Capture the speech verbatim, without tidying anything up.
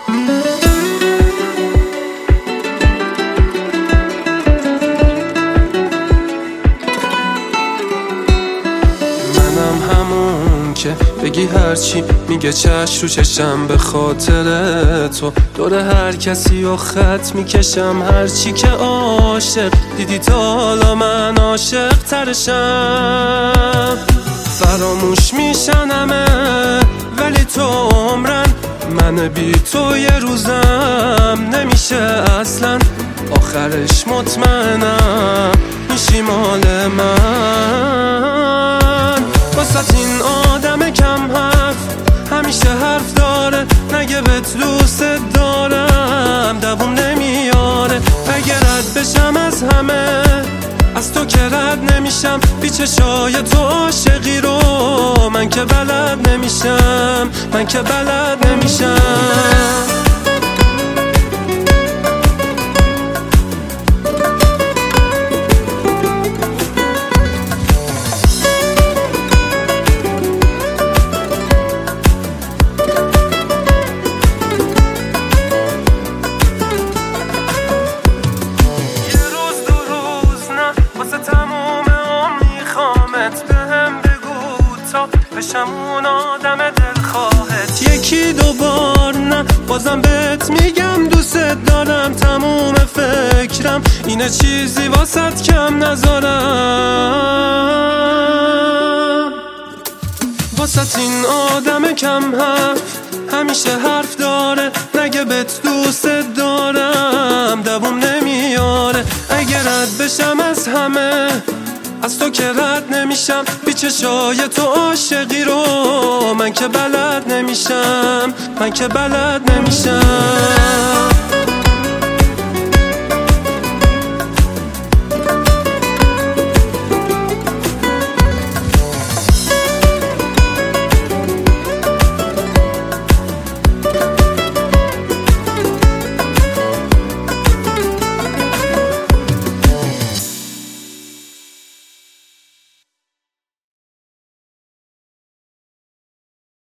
بگی هرچی میگه چش رو چشم به خاطر تو، دور هر کسی و خط میکشم هرچی که عاشق دیدی تا حالا من عاشق ترشم. فراموش میشن همه ولی تو عمرن، من بی تو یه روزم نمیشه اصلا، آخرش مطمئنم میشی مال من. واسه این آدم کم حرف همیشه حرف داره، نگه بهت دوست دارم دووم نمیاره. اگه رد بشم از همه از تو که رد نمیشم، بی چشای تو عاشقی رو من که بلد نمیشم، من که بلد نمیشم. بشم اون آدم دلخواهت یکی دو بار نه، بازم بهت میگم دوست دارم. تموم فکرم اینه چیزی واسط کم نذارم. واسط این آدم کم حرف همیشه حرف داره، نگه بهت دوست دارم دووم نمیاره. اگه رد بشم از همه از تو که رد نمیشم، بی چشای تو عاشقی رو من که بلد نمیشم، من که بلد نمیشم.